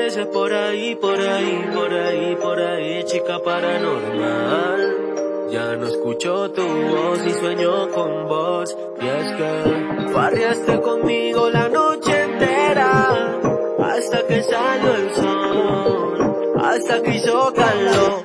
aparece por ahí, por ahí, por ahí, por ahí, chica paranormal. Ya no escucho tu voz y sueño con vos. Y es que farreaste conmigo la noche entera, hasta que salió el sol, hasta que hizo calor.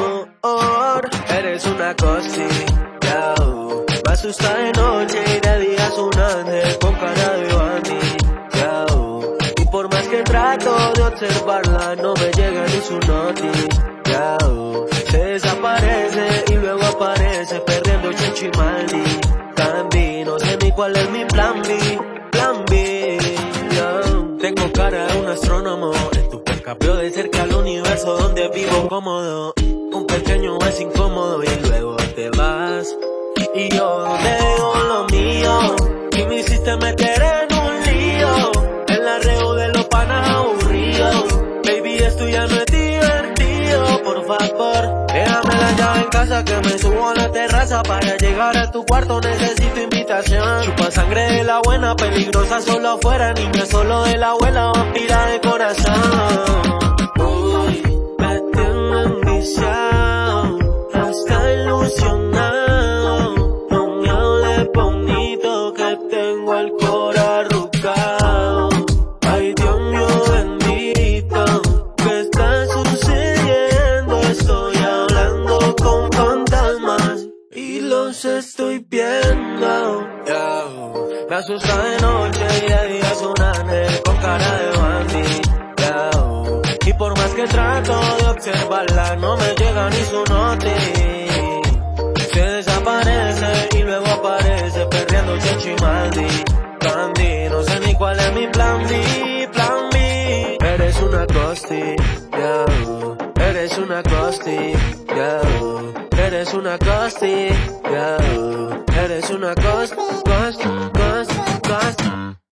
Eres una cosita, me asusta de noche y de día es un ángel con cara de bandito. Y por más que trato de observarla, no me llega ni su noti. Se desaparece y luego aparece perdiendo Chichimaldi. Candy, no sé ni cuál es mi plan B, plan B. Tengo cara de un astrónomo, en tu capeo de cerca al universo donde vivo cómodo. Un pequeño es incómodo y luego te vas. Y yo donde dejo lo mío, y me hiciste meter en un lío, en la reo de los panas aburridos. Baby, esto ya no es divertido, por favor, déjame la llave en casa que me subo a la terraza. Para llegar a tu cuarto necesito invitación. Chupa sangre de la buena, peligrosa solo afuera, niña solo de la abuela, vampira de corazón. Uy, me tengo enviciado, hasta ilusionado. No me hables bonito que tengo el cora arrugado. Ay, Dios mío bendito, ¿qué está sucediendo? Estoy hablando con fantasmas y los estoy viendo. Me asusta de noche y de día es un ángel con cara de bandito. Y por más que trato de observarla, no me llega ni su noti. Se desaparece y luego aparece perdiendo Chichimaldi. Candy, no sé ni cuál es mi plan B, plan B. Eres una costi, eres una costi, eres una costi, eres una costi, costi, costi, costi.